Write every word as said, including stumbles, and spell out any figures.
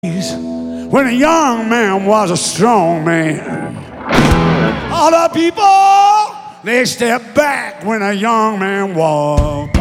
When a young man was a strong man. All the people, they stepped back when a young man was.